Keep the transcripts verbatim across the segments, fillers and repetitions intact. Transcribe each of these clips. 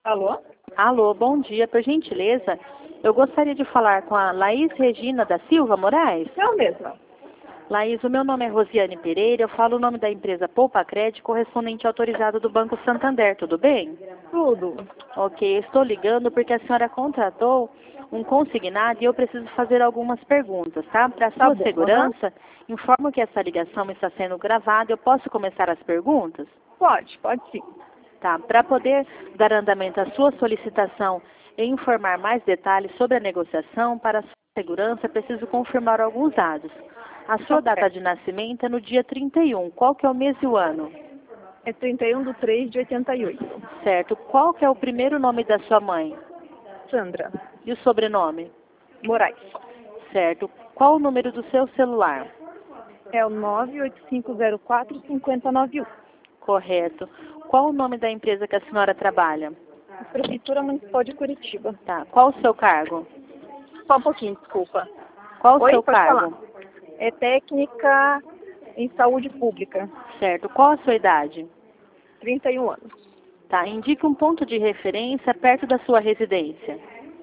Alô? Alô, bom dia. Por gentileza, eu gostaria de falar com a Laís Regina da Silva Moraes. Eu mesma. Laís, o meu nome é Rosiane Pereira, eu falo o nome da empresa Poupa Crédito, correspondente autorizado do Banco Santander, tudo bem? Tudo. Ok, estou ligando porque a senhora contratou um consignado e eu preciso fazer algumas perguntas, tá? Para Tá sua bom, segurança, informo que essa ligação está sendo gravada. Eu posso começar as perguntas? Pode, pode sim. Tá, para poder dar andamento à sua solicitação e informar mais detalhes sobre a negociação, para a sua segurança, preciso confirmar alguns dados. A sua Tá data certo. de nascimento é no dia trinta e um. Qual que é o mês e o ano? É trinta e um de três de oitenta e oito. Certo. Qual que é o primeiro nome da sua mãe? Sandra E o sobrenome? Moraes. Certo. Qual o número do seu celular? É o nove oito cinco zero quatro cinco zero nove um. Correto. Qual o nome da empresa que a senhora trabalha? Prefeitura Municipal de Curitiba. Tá. Qual o seu cargo? Só um pouquinho, desculpa. Qual o Oi, seu pode cargo? falar. É técnica em saúde pública. Certo. Qual a sua idade? trinta e um anos. Tá. Indique um ponto de referência perto da sua residência.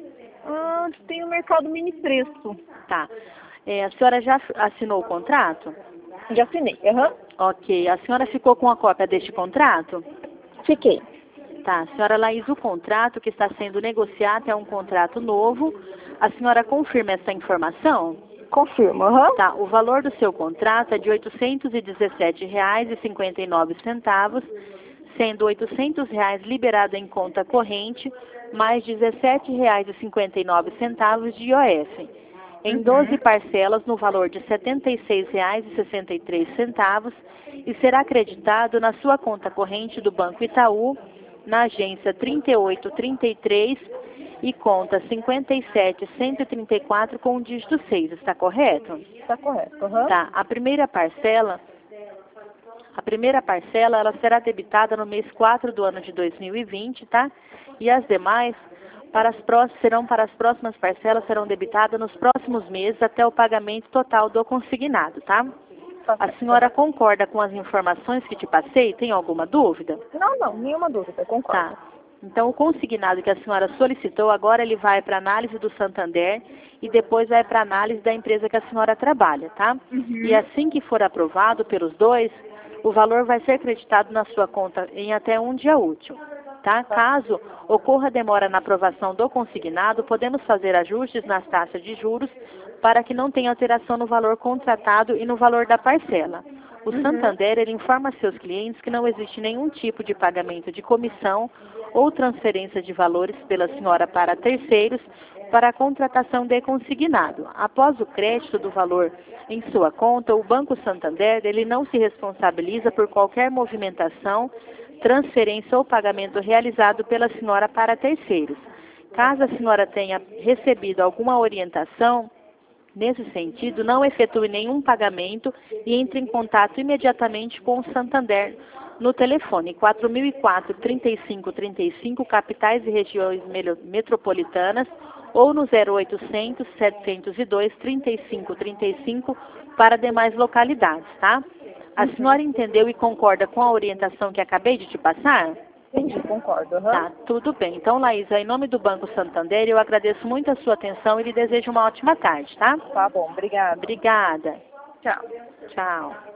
Ah, tem o mercado mini preço. Tá. É, a senhora já assinou o contrato? Já assinei. Aham. Ok. A senhora ficou com a cópia deste contrato? Fiquei. Tá. Senhora Laís, o contrato que está sendo negociado é um contrato novo. A senhora confirma essa informação? Confirmo. Aham. Tá. O valor do seu contrato é de oitocentos e dezessete reais e cinquenta e nove centavos, sendo oitocentos reais liberado em conta corrente, mais dezessete reais e cinquenta e nove centavos de I O F. Em Uhum. doze parcelas no valor de setenta e seis reais e sessenta e três centavos e será acreditado na sua conta corrente do Banco Itaú, na agência trinta e oito trinta e três e conta cinquenta e sete cento e trinta e quatro com o dígito seis, está correto? Está correto. Aham. Tá. A primeira parcela, a primeira parcela, ela será debitada no mês quatro do ano de dois mil e vinte, tá? E as demais para as próximas, serão para as próximas parcelas, serão debitadas nos próximos meses até o pagamento total do consignado, tá? Tá A certo. senhora concorda com as informações que te passei? Tem alguma dúvida? Não, não, nenhuma dúvida, concordo. Tá. Então, o consignado que a senhora solicitou, agora ele vai para análise do Santander e depois vai para análise da empresa que a senhora trabalha, tá? Uhum. E assim que for aprovado pelos dois, o valor vai ser creditado na sua conta em até um dia útil, tá? Caso ocorra demora na aprovação do consignado, podemos fazer ajustes nas taxas de juros para que não tenha alteração no valor contratado e no valor da parcela. O Uhum. Santander, ele informa a seus clientes que não existe nenhum tipo de pagamento de comissão ou transferência de valores pela senhora para terceiros para a contratação de consignado. Após o crédito do valor em sua conta, o Banco Santander, ele não se responsabiliza por qualquer movimentação, transferência ou pagamento realizado pela senhora para terceiros. Caso a senhora tenha recebido alguma orientação nesse sentido, não efetue nenhum pagamento e entre em contato imediatamente com o Santander no telefone quatro mil e quatro, trinta e cinco trinta e cinco, capitais e regiões metropolitanas, ou no zero oitocentos, setecentos e dois, trinta e cinco trinta e cinco para demais localidades, tá? A senhora entendeu e concorda com a orientação que acabei de te passar? Entendi, concordo. Aham. Tá, tudo bem. Então, Laís, em nome do Banco Santander, eu agradeço muito a sua atenção e lhe desejo uma ótima tarde, tá? Tá bom, obrigada. Obrigada. Tchau. Tchau.